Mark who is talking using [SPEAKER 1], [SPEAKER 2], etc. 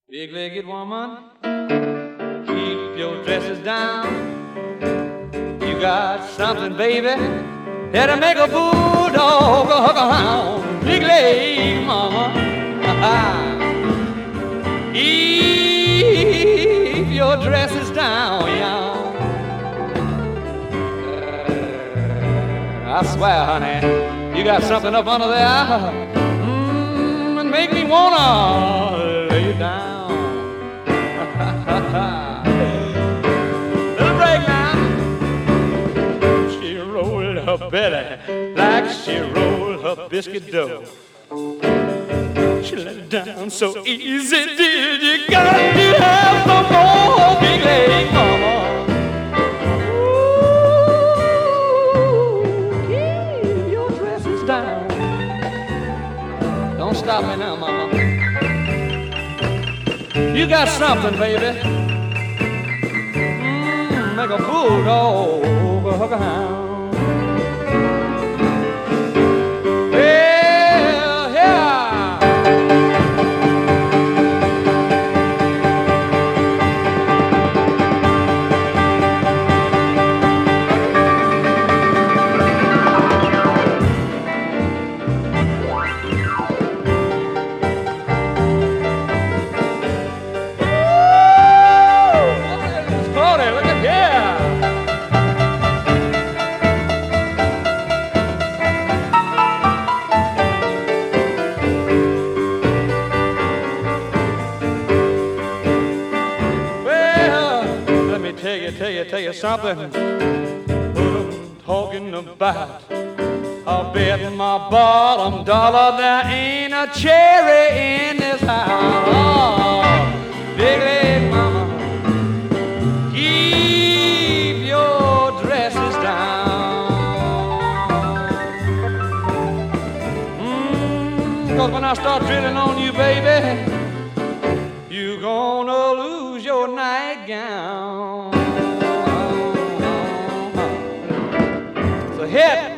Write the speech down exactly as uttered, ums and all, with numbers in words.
[SPEAKER 1] Big-legged woman, keep your dresses down. You got something, baby, that'll make a bulldog a hug around. Big-legged mama, keep your dresses down, y'all. I swear, honey, you got something up under there, mm, and make me wanna lay you down. Little break now. She rolled her belly like she rolled her biscuit dough. She let it down so easy, did you? Got to have some more, big leg mama. Ooh, keep your dresses down. Don't stop me now, mama. You got something, baby. Mm, make a bulldog a hug a hound. Well, yeah. Tell you, tell you, tell you something. What I'm talking about. I'll bet my bottom dollar there ain't a cherry in this house. Oh, big leg mama, keep your dresses down. Mm, 'cause when I start drilling on you, baby, you gonna lose your nightgown. So hit